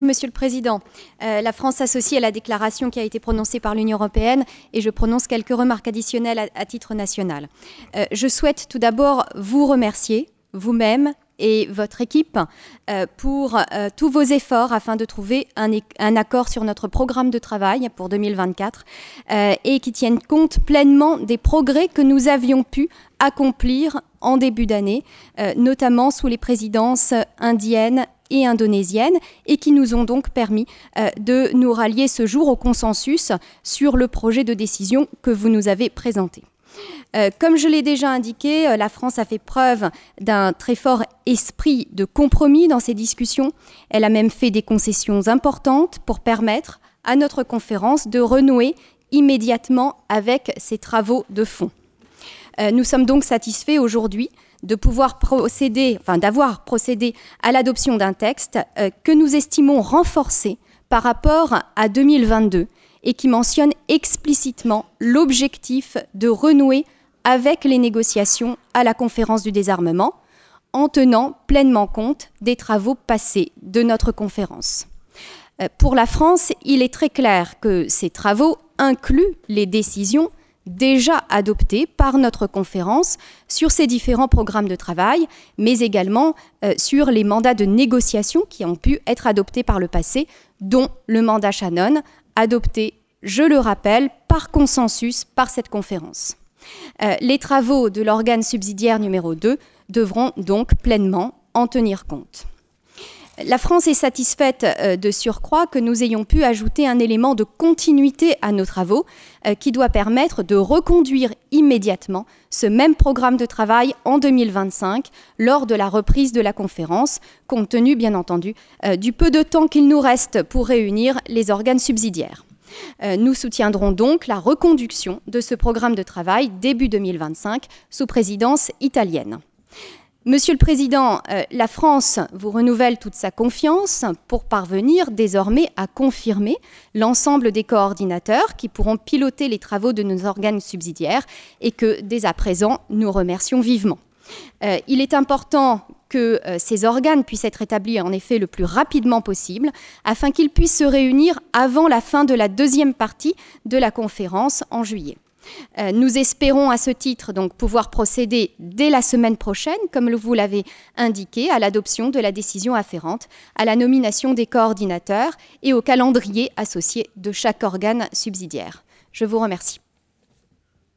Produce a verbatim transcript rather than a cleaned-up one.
Monsieur le Président, euh, la France s'associe à la déclaration qui a été prononcée par l'Union européenne et je prononce quelques remarques additionnelles à, à titre national. Euh, je souhaite tout d'abord vous remercier, vous-même et votre équipe, euh, pour euh, tous vos efforts afin de trouver un, un accord sur notre programme de travail pour deux mille vingt-quatre euh, et qui tienne compte pleinement des progrès que nous avions pu accomplir en début d'année, euh, notamment sous les présidences indiennes et indonésiennes, et qui nous ont donc permis euh, de nous rallier ce jour au consensus sur le projet de décision que vous nous avez présenté. Euh, comme je l'ai déjà indiqué, euh, la France a fait preuve d'un très fort esprit de compromis dans ces discussions. Elle a même fait des concessions importantes pour permettre à notre conférence de renouer immédiatement avec ses travaux de fond. Euh, nous sommes donc satisfaits aujourd'hui de pouvoir procéder, enfin d'avoir procédé à l'adoption d'un texte euh, que nous estimons renforcé par rapport à deux mille vingt-deux et qui mentionne explicitement l'objectif de renouer avec les négociations à la conférence du désarmement en tenant pleinement compte des travaux passés de notre conférence. Euh, pour la France, il est très clair que ces travaux incluent les décisions déjà adoptées par notre conférence sur ces différents programmes de travail, mais également euh, sur les mandats de négociation qui ont pu être adoptés par le passé, dont le mandat Shannon, adopté, je le rappelle, par consensus par cette conférence. Euh, les travaux de l'organe subsidiaire numéro deux devront donc pleinement en tenir compte. La France est satisfaite euh, de surcroît que nous ayons pu ajouter un élément de continuité à nos travaux euh, qui doit permettre de reconduire immédiatement ce même programme de travail en deux mille vingt-cinq lors de la reprise de la conférence, compte tenu bien entendu euh, du peu de temps qu'il nous reste pour réunir les organes subsidiaires. Euh, nous soutiendrons donc la reconduction de ce programme de travail début deux mille vingt-cinq sous présidence italienne. Monsieur le Président, euh, la France vous renouvelle toute sa confiance pour parvenir désormais à confirmer l'ensemble des coordinateurs qui pourront piloter les travaux de nos organes subsidiaires et que, dès à présent, nous remercions vivement. Euh, il est important que euh, ces organes puissent être établis en effet le plus rapidement possible afin qu'ils puissent se réunir avant la fin de la deuxième partie de la conférence en juillet. Euh, nous espérons à ce titre donc pouvoir procéder dès la semaine prochaine, comme vous l'avez indiqué, à l'adoption de la décision afférente à la nomination des coordinateurs et au calendrier associé de chaque organe subsidiaire. Je vous remercie.